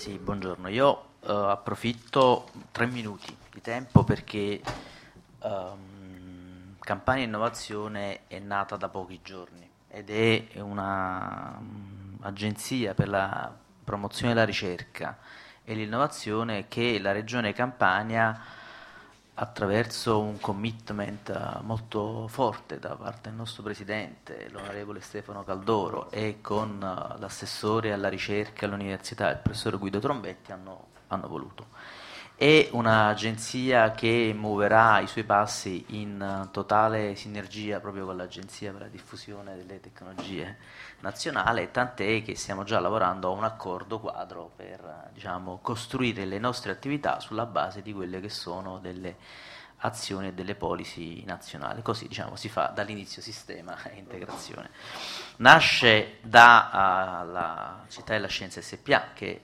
Sì, buongiorno. Io approfitto 3 minuti di tempo perché Campania Innovazione è nata da pochi giorni ed è una agenzia per la promozione della ricerca e l'innovazione che la Regione Campania, attraverso un commitment molto forte da parte del nostro Presidente, l'onorevole Stefano Caldoro, e con l'assessore alla ricerca all'università, il professor Guido Trombetti, hanno voluto. È un'agenzia che muoverà i suoi passi in totale sinergia proprio con l'Agenzia per la diffusione delle tecnologie nazionale, tant'è che stiamo già lavorando a un accordo quadro per diciamo, costruire le nostre attività sulla base di quelle che sono delle azioni e delle policy nazionali. Così diciamo, si fa dall'inizio sistema e integrazione. Nasce dalla Città della Scienza SPA, che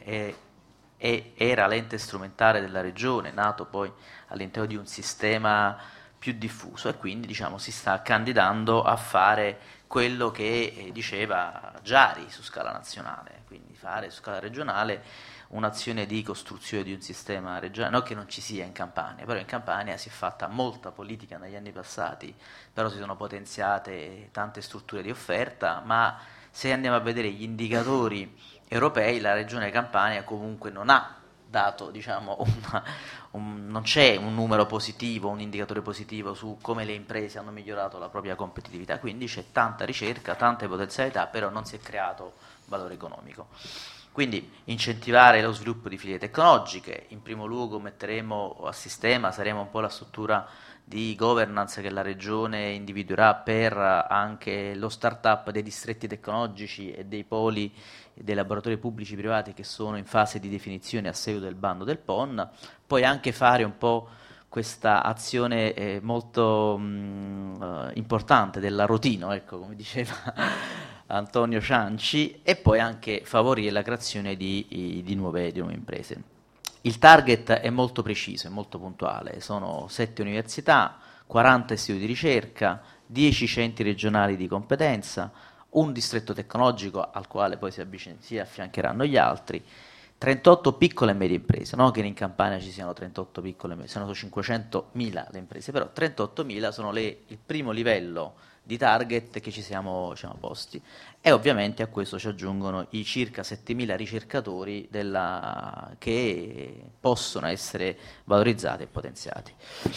era l'ente strumentale della regione, nato poi all'interno di un sistema più diffuso, e quindi diciamo, si sta candidando a fare quello che diceva Giari su scala nazionale, quindi fare su scala regionale un'azione di costruzione di un sistema regionale, non che non ci sia in Campania, però in Campania si è fatta molta politica negli anni passati, però si sono potenziate tante strutture di offerta, ma se andiamo a vedere gli indicatori europei, la regione Campania comunque non ha dato, diciamo, non c'è un numero positivo, un indicatore positivo su come le imprese hanno migliorato la propria competitività, quindi c'è tanta ricerca, tante potenzialità, però non si è creato valore economico. Quindi incentivare lo sviluppo di filiere tecnologiche, in primo luogo metteremo a sistema, saremo un po' la struttura di governance che la regione individuerà per anche lo start-up dei distretti tecnologici e dei poli e dei laboratori pubblici privati che sono in fase di definizione a seguito del bando del PON, poi anche fare un po' questa azione molto importante dell'arrotino, ecco, come diceva Antonio Cianci, e poi anche favorire la creazione di nuove imprese. Il target è molto preciso, è molto puntuale, sono 7 università, 40 istituti di ricerca, 10 centri regionali di competenza, un distretto tecnologico al quale poi si affiancheranno gli altri, 38 piccole e medie imprese, non che in Campania ci siano 38 piccole e medie, sono 500.000 le imprese, però 38.000 sono il primo livello di target che ci siamo posti, e ovviamente a questo ci aggiungono i circa 7.000 ricercatori che possono essere valorizzati e potenziati.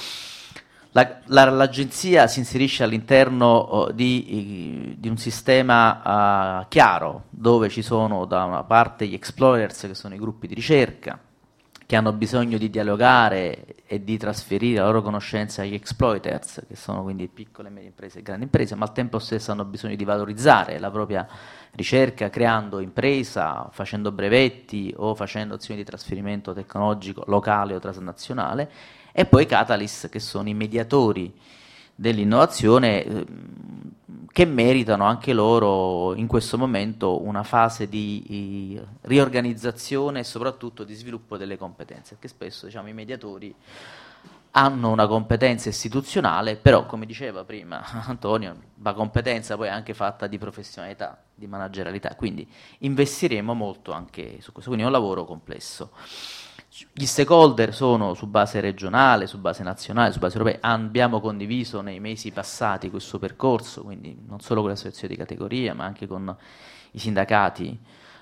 L'agenzia si inserisce all'interno di un sistema chiaro, dove ci sono da una parte gli explorers, che sono i gruppi di ricerca, che hanno bisogno di dialogare e di trasferire la loro conoscenza agli exploiters, che sono quindi piccole e medie imprese e grandi imprese, ma al tempo stesso hanno bisogno di valorizzare la propria ricerca creando impresa, facendo brevetti o facendo azioni di trasferimento tecnologico locale o transnazionale, e poi Catalyst, che sono i mediatori dell'innovazione, che meritano anche loro in questo momento una fase di riorganizzazione e soprattutto di sviluppo delle competenze, perché spesso diciamo, i mediatori hanno una competenza istituzionale, però come diceva prima Antonio, la competenza poi è anche fatta di professionalità, di managerialità, quindi investiremo molto anche su questo, quindi è un lavoro complesso. Gli stakeholder sono su base regionale, su base nazionale, su base europea. Abbiamo condiviso nei mesi passati questo percorso, quindi non solo con le associazioni di categoria, ma anche con i sindacati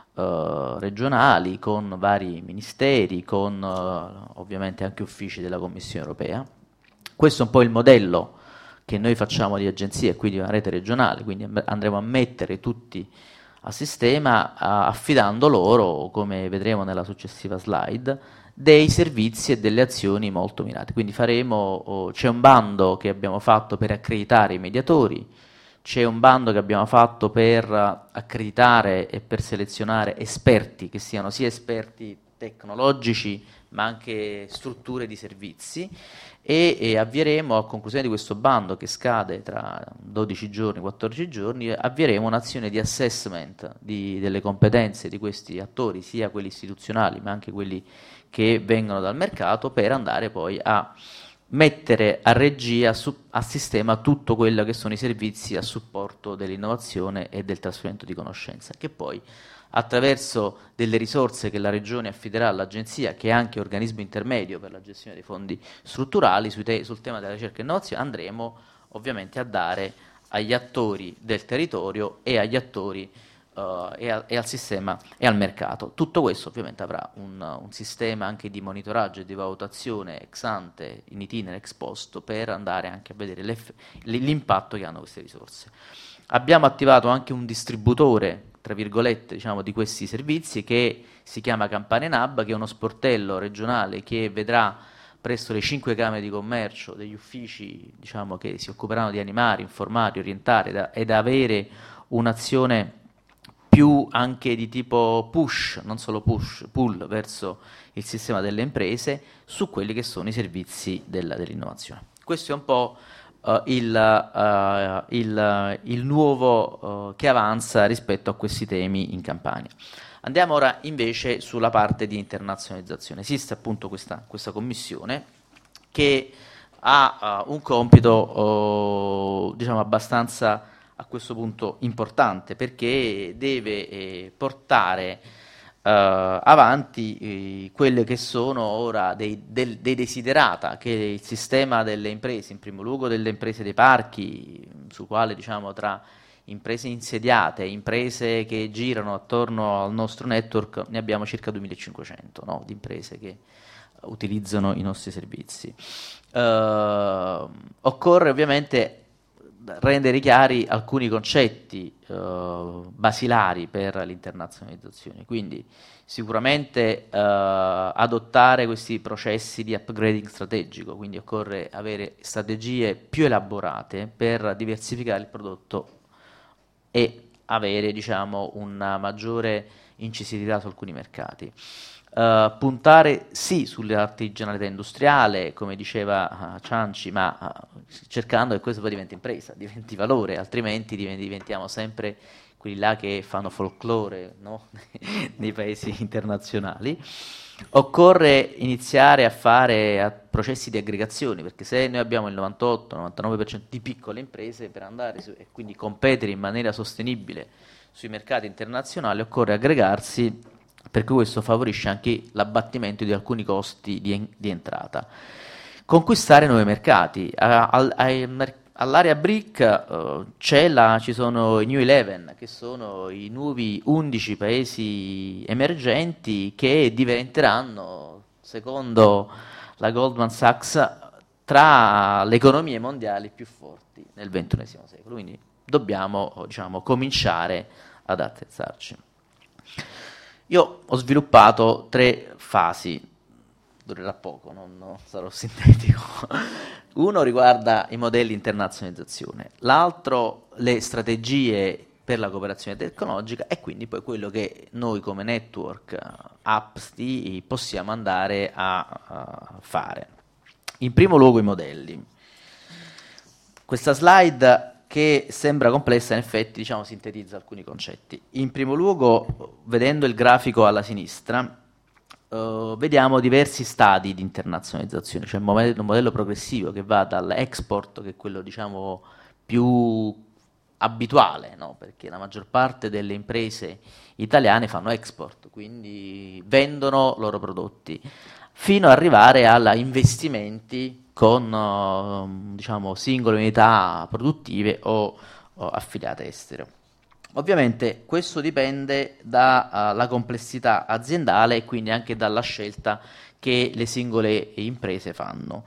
regionali, con vari ministeri, con ovviamente anche uffici della Commissione europea. Questo è un po' il modello che noi facciamo di agenzia e quindi una rete regionale, quindi andremo a mettere tutti a sistema affidando loro, come vedremo nella successiva slide, dei servizi e delle azioni molto mirate. Quindi c'è un bando che abbiamo fatto per accreditare i mediatori, c'è un bando che abbiamo fatto per accreditare e per selezionare esperti, che siano sia esperti tecnologici ma anche strutture di servizi, e avvieremo, a conclusione di questo bando che scade tra 12 giorni, 14 giorni, avvieremo un'azione di assessment delle competenze di questi attori, sia quelli istituzionali ma anche quelli che vengono dal mercato, per andare poi a mettere a regia, a sistema tutto quello che sono i servizi a supporto dell'innovazione e del trasferimento di conoscenza, che poi attraverso delle risorse che la Regione affiderà all'Agenzia, che è anche organismo intermedio per la gestione dei fondi strutturali, sul tema della ricerca e innovazione, andremo ovviamente a dare agli attori del territorio e agli attori e al sistema e al mercato. Tutto questo ovviamente avrà un sistema anche di monitoraggio e di valutazione ex ante, in itinere, ex post, per andare anche a vedere l'impatto che hanno queste risorse. Abbiamo attivato anche un distributore, tra virgolette, diciamo, di questi servizi, che si chiama Campania NAB, che è uno sportello regionale che vedrà presso le 5 camere di commercio degli uffici, diciamo, che si occuperanno di animare, informare, orientare ed avere un'azione più anche di tipo push, non solo push, pull verso il sistema delle imprese su quelli che sono i servizi dell'innovazione. Questo è un po' il nuovo che avanza rispetto a questi temi in Campania. Andiamo ora invece sulla parte di internazionalizzazione. Esiste appunto questa commissione che ha un compito diciamo abbastanza a questo punto importante, perché deve portare avanti quelle che sono ora dei desiderata che il sistema delle imprese, in primo luogo delle imprese dei parchi, su quale diciamo tra imprese insediate, imprese che girano attorno al nostro network, ne abbiamo circa 2500, no, di imprese che utilizzano i nostri servizi. Occorre ovviamente rendere chiari alcuni concetti basilari per l'internazionalizzazione, quindi sicuramente adottare questi processi di upgrading strategico, quindi occorre avere strategie più elaborate per diversificare il prodotto e avere, diciamo, una maggiore incisività su alcuni mercati. Puntare sì sull'artigianalità industriale, come diceva Cianci, ma cercando che questo poi diventi impresa, diventi valore, altrimenti diventiamo sempre quelli là che fanno folklore, no? Nei paesi internazionali. Occorre iniziare a fare processi di aggregazione, perché se noi abbiamo il 98-99% di piccole imprese, per andare e quindi competere in maniera sostenibile sui mercati internazionali occorre aggregarsi, perché questo favorisce anche l'abbattimento di alcuni costi di entrata. Conquistare nuovi mercati. All'area BRIC ci sono i New 11, che sono i nuovi 11 paesi emergenti che diventeranno, secondo la Goldman Sachs, tra le economie mondiali più forti nel XXI secolo. Quindi dobbiamo, diciamo, cominciare ad attrezzarci. Io ho sviluppato 3 fasi, durerà poco, non sarò sintetico. Uno riguarda i modelli di internazionalizzazione, l'altro le strategie per la cooperazione tecnologica e quindi poi quello che noi come network APSTI possiamo andare a fare. In primo luogo i modelli. Questa slide, che sembra complessa, in effetti, diciamo, sintetizza alcuni concetti. In primo luogo, vedendo il grafico alla sinistra, vediamo diversi stadi di internazionalizzazione, cioè un modello progressivo che va dall'export, che è quello, diciamo, più abituale, no? Perché la maggior parte delle imprese italiane fanno export, quindi vendono loro prodotti, fino ad arrivare a investimenti con diciamo, singole unità produttive o affiliate estere. Ovviamente questo dipende dalla complessità aziendale e quindi anche dalla scelta che le singole imprese fanno.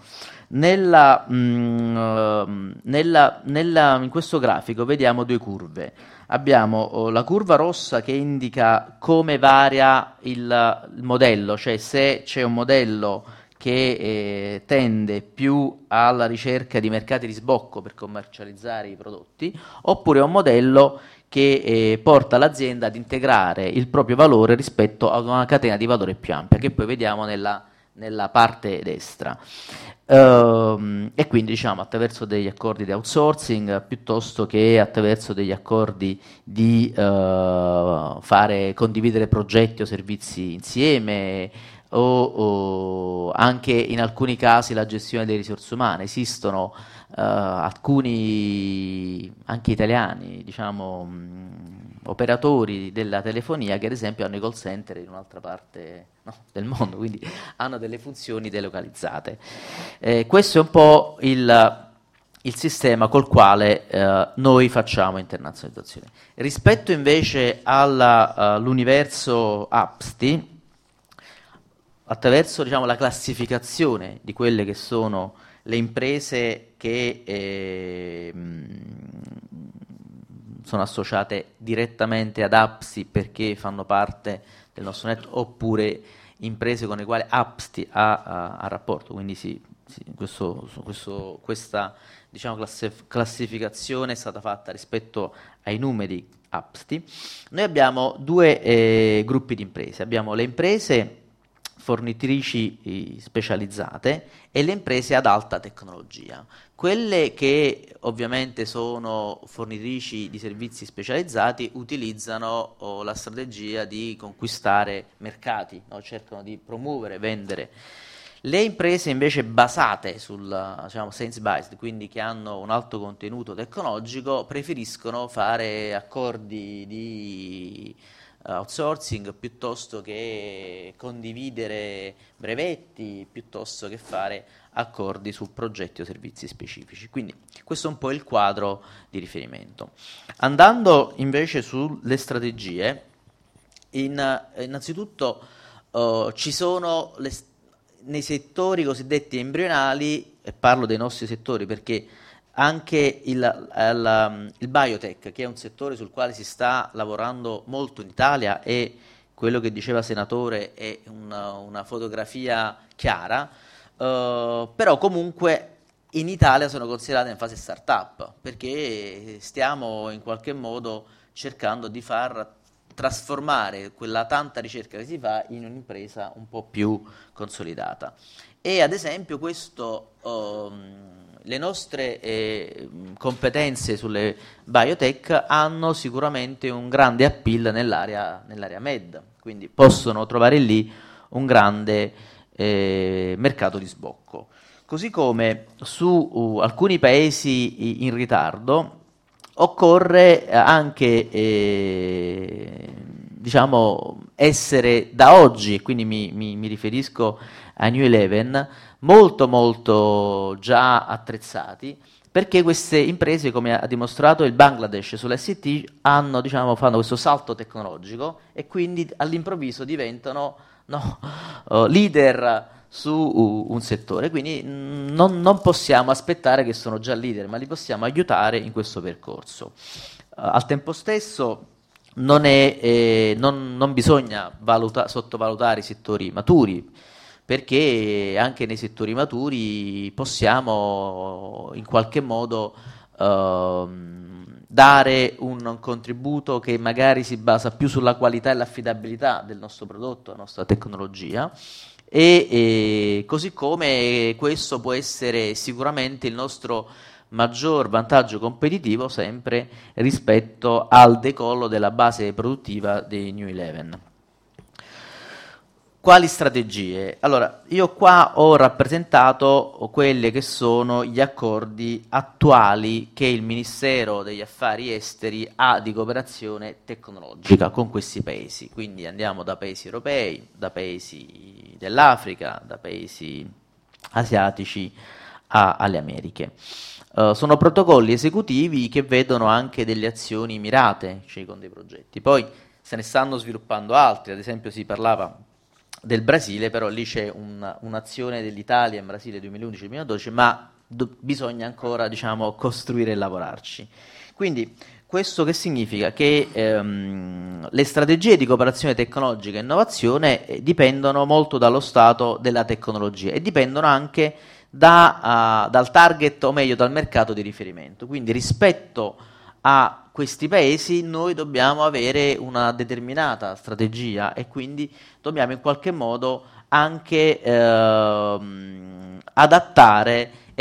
In questo grafico vediamo 2 curve. Abbiamo la curva rossa che indica come varia il modello, cioè se c'è un modello che tende più alla ricerca di mercati di sbocco per commercializzare i prodotti, oppure un modello che porta l'azienda ad integrare il proprio valore rispetto ad una catena di valore più ampia, che poi vediamo nella parte destra. E quindi, diciamo, attraverso degli accordi di outsourcing piuttosto che attraverso degli accordi di condividere progetti o servizi insieme, o anche in alcuni casi la gestione delle risorse umane. Esistono alcuni anche italiani, diciamo, operatori della telefonia che ad esempio hanno i call center in un'altra parte, no, del mondo, quindi hanno delle funzioni delocalizzate. Questo è un po' il sistema col quale noi facciamo internazionalizzazione. Rispetto invece all'universo APSTI, attraverso, diciamo, la classificazione di quelle che sono le imprese che sono associate direttamente ad APSTI perché fanno parte del nostro network, oppure imprese con le quali APSTI ha rapporto, quindi questa, diciamo, classificazione è stata fatta rispetto ai numeri APSTI. Noi abbiamo due gruppi di imprese, abbiamo le imprese fornitrici specializzate e le imprese ad alta tecnologia. Quelle che ovviamente sono fornitrici di servizi specializzati utilizzano la strategia di conquistare mercati, no? Cercano di promuovere, vendere. Le imprese invece basate sul, diciamo, science-based, quindi che hanno un alto contenuto tecnologico, preferiscono fare accordi di outsourcing piuttosto che condividere brevetti, piuttosto che fare accordi su progetti o servizi specifici. Quindi questo è un po' il quadro di riferimento. Andando invece sulle strategie, innanzitutto ci sono nei settori cosiddetti embrionali, e parlo dei nostri settori perché anche il biotech, che è un settore sul quale si sta lavorando molto in Italia, e quello che diceva Senatore è una fotografia chiara, però comunque in Italia sono considerate in fase startup, perché stiamo in qualche modo cercando di far trasformare quella tanta ricerca che si fa in un'impresa un po' più consolidata. E ad esempio questo, le nostre competenze sulle biotech hanno sicuramente un grande appeal nell'area med, quindi possono trovare lì un grande mercato di sbocco. Così come su alcuni paesi in ritardo occorre anche diciamo essere da oggi, e quindi mi riferisco a New Eleven, molto già attrezzati, perché queste imprese, come ha dimostrato il Bangladesh sull'ST, fanno questo salto tecnologico e quindi all'improvviso diventano leader su un settore. Quindi non possiamo aspettare che sono già leader, ma li possiamo aiutare in questo percorso. Al tempo stesso non bisogna sottovalutare i settori maturi, perché anche nei settori maturi possiamo in qualche modo dare un contributo che magari si basa più sulla qualità e l'affidabilità del nostro prodotto, della nostra tecnologia, e così come questo può essere sicuramente il nostro maggior vantaggio competitivo sempre rispetto al decollo della base produttiva dei New Eleven. Quali strategie? Allora, io qua ho rappresentato quelle che sono gli accordi attuali che il Ministero degli Affari Esteri ha di cooperazione tecnologica con questi paesi. Quindi andiamo da paesi europei, da paesi dell'Africa, da paesi asiatici alle Americhe. Sono protocolli esecutivi che vedono anche delle azioni mirate, cioè con dei progetti. Poi se ne stanno sviluppando altri, ad esempio si parlava del Brasile, però lì c'è un'azione dell'Italia in Brasile 2011-2012, ma bisogna ancora costruire e lavorarci. Quindi questo che significa? Che le strategie di cooperazione tecnologica e innovazione dipendono molto dallo stato della tecnologia e dipendono anche dal target, o meglio dal mercato di riferimento. Quindi rispetto a questi paesi noi dobbiamo avere una determinata strategia e quindi dobbiamo in qualche modo anche adattare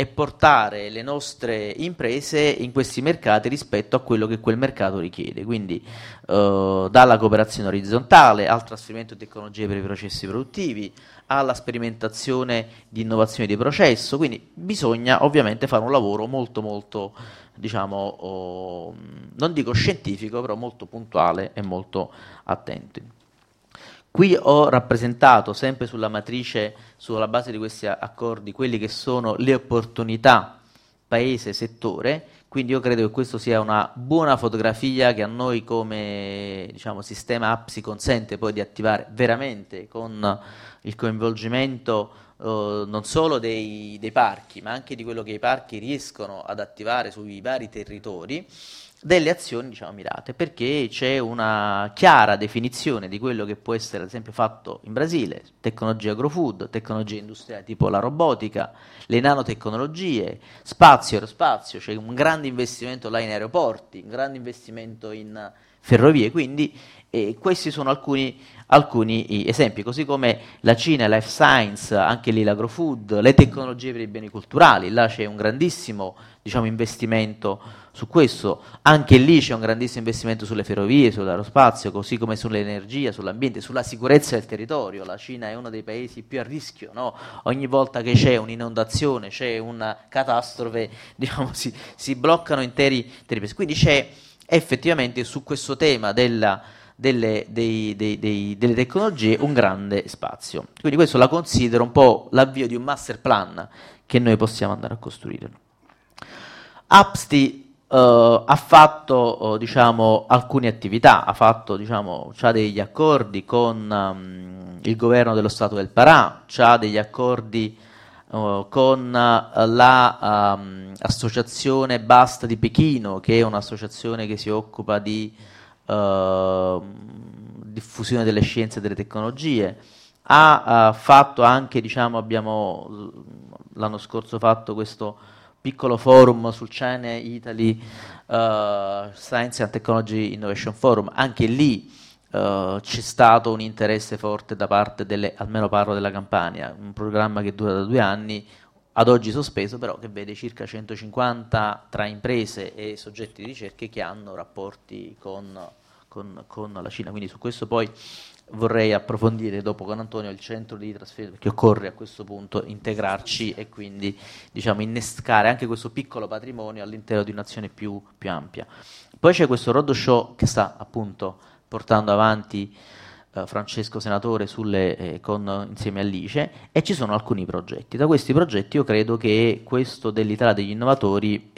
e portare le nostre imprese in questi mercati rispetto a quello che quel mercato richiede, quindi dalla cooperazione orizzontale al trasferimento di tecnologie per i processi produttivi, alla sperimentazione di innovazione di processo, quindi bisogna ovviamente fare un lavoro molto molto, diciamo, non dico scientifico, però molto puntuale e molto attento. Qui ho rappresentato, sempre sulla matrice, sulla base di questi accordi, quelli che sono le opportunità paese-settore, quindi io credo che questo sia una buona fotografia che a noi come, diciamo, sistema APSI consente poi di attivare veramente con il coinvolgimento non solo dei parchi, ma anche di quello che i parchi riescono ad attivare sui vari territori, delle azioni, diciamo, mirate, perché c'è una chiara definizione di quello che può essere ad esempio fatto in Brasile: tecnologie agrofood, tecnologie industriali tipo la robotica, le nanotecnologie, spazio, aerospazio, c'è un grande investimento là in aeroporti, un grande investimento in ferrovie, quindi questi sono alcuni esempi, così come la Cina, life science, anche lì l'agrofood, le tecnologie per i beni culturali, là c'è un grandissimo, diciamo, investimento su questo, anche lì c'è un grandissimo investimento sulle ferrovie, sull'aerospazio, così come sull'energia, sull'ambiente, sulla sicurezza del territorio. La Cina è uno dei paesi più a rischio, no? Ogni volta che c'è un'inondazione, c'è una catastrofe, diciamo, si bloccano interi paesi. Quindi c'è effettivamente su questo tema delle tecnologie un grande spazio. Quindi questo la considero un po' l'avvio di un master plan che noi possiamo andare a costruire. Apsti ha fatto diciamo, alcune attività, c'ha degli accordi con il governo dello Stato del Pará, c'ha degli accordi con l'associazione Basta di Pechino, che è un'associazione che si occupa di diffusione delle scienze e delle tecnologie. Ha fatto anche, diciamo, abbiamo l'anno scorso fatto questo piccolo forum sul China Italy Science and Technology Innovation Forum. Anche lì c'è stato un interesse forte da parte almeno parlo della Campania, un programma che dura da 2 anni, ad oggi sospeso, però che vede circa 150 tra imprese e soggetti di ricerca che hanno rapporti con la Cina. Quindi su questo poi vorrei approfondire dopo con Antonio il centro di trasferimento, perché occorre a questo punto integrarci e quindi, diciamo, innescare anche questo piccolo patrimonio all'interno di un'azione più ampia. Poi c'è questo roadshow che sta appunto portando avanti Francesco Senatore insieme a Lice, e ci sono alcuni progetti. Da questi progetti io credo che questo dell'Italia degli innovatori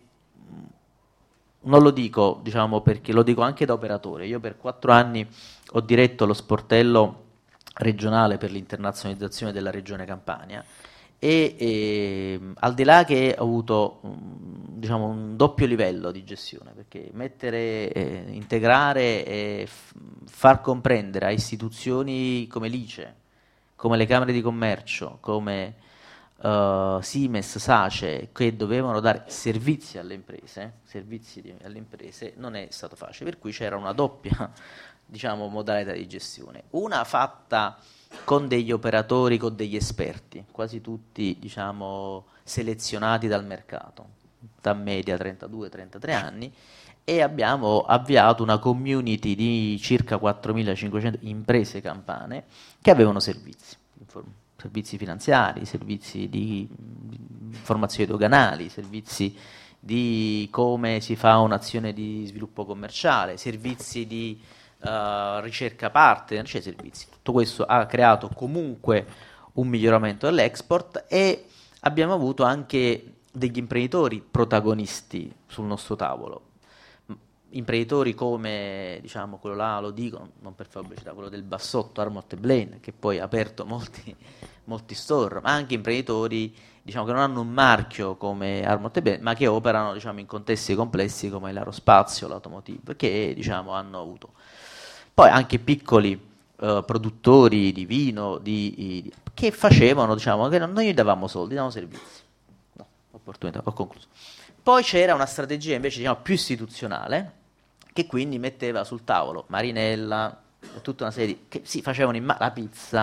non lo dico, diciamo, perché lo dico anche da operatore. Io per 4 anni ho diretto lo sportello regionale per l'internazionalizzazione della regione Campania e al di là che ho avuto diciamo, un doppio livello di gestione, perché integrare e far comprendere a istituzioni come l'ICE, come le camere di commercio, come Siemens, Sace, che dovevano dare servizi alle imprese, non è stato facile, per cui c'era una doppia diciamo, modalità di gestione, una fatta con degli operatori, con degli esperti, quasi tutti diciamo, selezionati dal mercato, da media 32-33 anni, e abbiamo avviato una community di circa 4.500 imprese campane che avevano servizi finanziari, servizi di informazioni doganali, servizi di come si fa un'azione di sviluppo commerciale, servizi di ricerca partner, cioè servizi. Tutto questo ha creato comunque un miglioramento dell'export e abbiamo avuto anche degli imprenditori protagonisti sul nostro tavolo. Imprenditori come, diciamo, quello là, lo dico, non per fare pubblicità, quello del Bassotto, Armort Blaine, che poi ha aperto molti store, ma anche imprenditori, diciamo, che non hanno un marchio come Armort Blaine, ma che operano, diciamo, in contesti complessi come l'aerospazio, l'automotive, che, diciamo, hanno avuto. Poi anche piccoli produttori di vino, che facevano, diciamo, che noi gli davamo soldi, davamo servizi. No, opportunità, ho concluso. Poi c'era una strategia invece, diciamo, più istituzionale, che quindi metteva sul tavolo Marinella, tutta una serie che sì, facevano la pizza,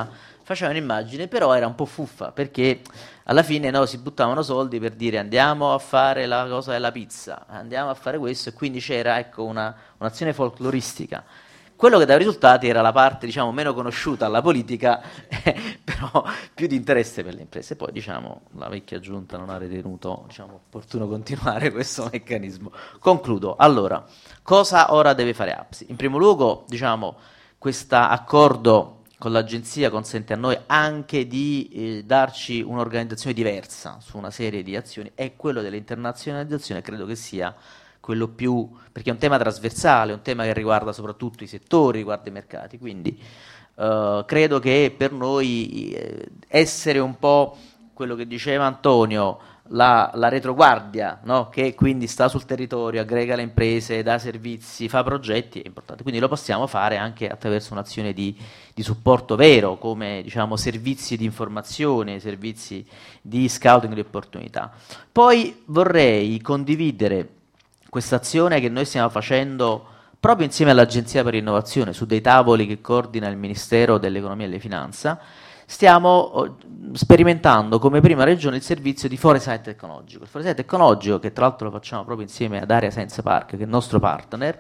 faceva un'immagine, però era un po' fuffa, perché alla fine si buttavano soldi per dire andiamo a fare la cosa della pizza, andiamo a fare questo, e quindi c'era, ecco, un'azione folcloristica. Quello che dava risultati era la parte, diciamo, meno conosciuta alla politica, però più di interesse per le imprese. Poi, diciamo, la vecchia giunta non ha ritenuto, diciamo, opportuno continuare questo meccanismo. Concludo. Allora, cosa ora deve fare APSI? In primo luogo, diciamo, questo accordo con l'agenzia consente a noi anche di darci un'organizzazione diversa su una serie di azioni, e quello dell'internazionalizzazione credo che sia quello più, perché è un tema trasversale, un tema che riguarda soprattutto i settori, riguarda i mercati, quindi credo che per noi essere un po' quello che diceva Antonio, la retroguardia, no? Che quindi sta sul territorio, aggrega le imprese, dà servizi, fa progetti, è importante. Quindi lo possiamo fare anche attraverso un'azione di supporto vero, come, diciamo, servizi di informazione, servizi di scouting di opportunità. Poi vorrei condividere questa azione che noi stiamo facendo proprio insieme all'Agenzia per l'Innovazione, su dei tavoli che coordina il Ministero dell'Economia e delle Finanze. Stiamo sperimentando come prima regione il servizio di Foresight tecnologico. Il Foresight tecnologico, che tra l'altro lo facciamo proprio insieme ad Area Science Park, che è il nostro partner,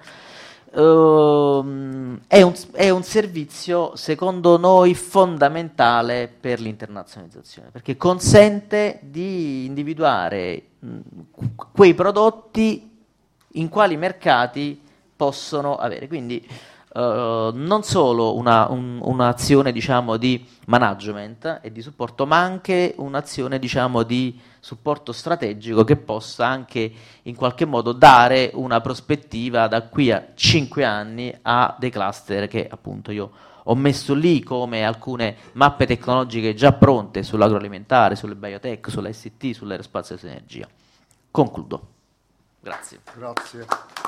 è un servizio secondo noi fondamentale per l'internazionalizzazione, perché consente di individuare quei prodotti in quali mercati possono avere. Quindi non solo un'azione, diciamo, di management e di supporto, ma anche un'azione, diciamo, di supporto strategico che possa anche in qualche modo dare una prospettiva da qui a 5 anni a dei cluster che appunto io ho messo lì come alcune mappe tecnologiche già pronte sull'agroalimentare, sulle biotech, sulla ICT, sull'aerospazio e sull'energia. Concludo. Grazie. Grazie.